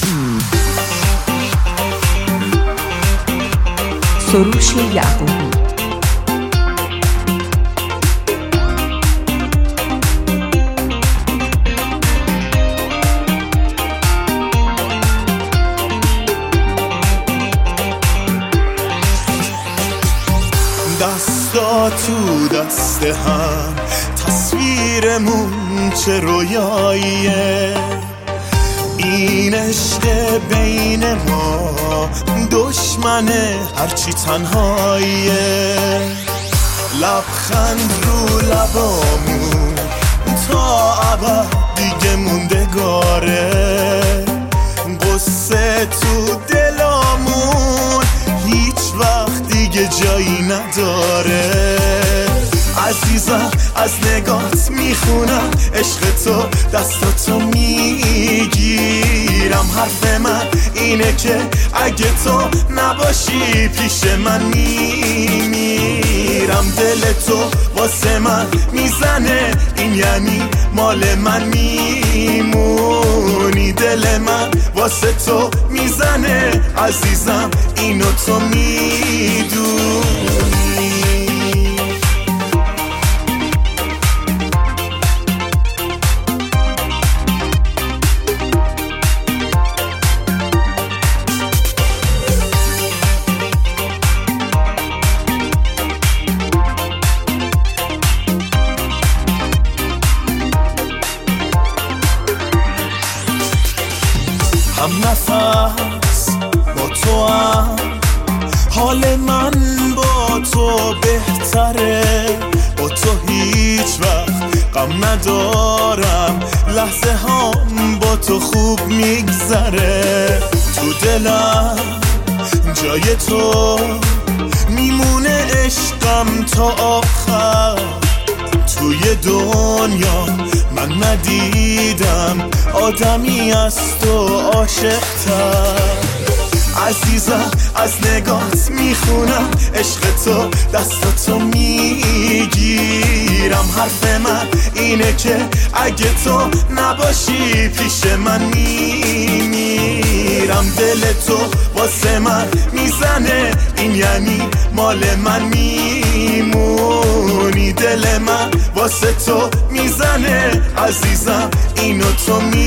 سروش یعقوبی. دستا تو دست هم تصویرمون چه رویاییه، این عشق بین ما دشمنه هرچی تنهاییه. لبخند رو لبامون تا ابد دیگه موندگاره، قصه تو دلامون هیچ وقت دیگه جایی نداره. عزیزم از نگات میخونم عشق تو، دستاتو میگیرم. حرف من اینه که اگه تو نباشی پیش من میمیرم. دل تو واسه من میزنه، این یعنی مال من میمونی. دل من واسه تو میزنه عزیزم، اینو تو میدونی. هم نفس با تو هم، حال من با تو بهتره. با تو هیچ وقت غم ندارم، لحظه هم با تو خوب میگذره. تو دلم جای تو میمونه عشقم تا آخر. توی دنیا من ندیدم آدمی از تو عاشق‌تر. عزیزم از نگات میخونم عشق تو، دستاتو میگیرم. حرف من اینه که اگه تو نباشی پیش من میمیرم. دل تو واسه من میزنه، این یعنی مال من میمونی. دل من واسه تو میزنه عزیزم، اینو تو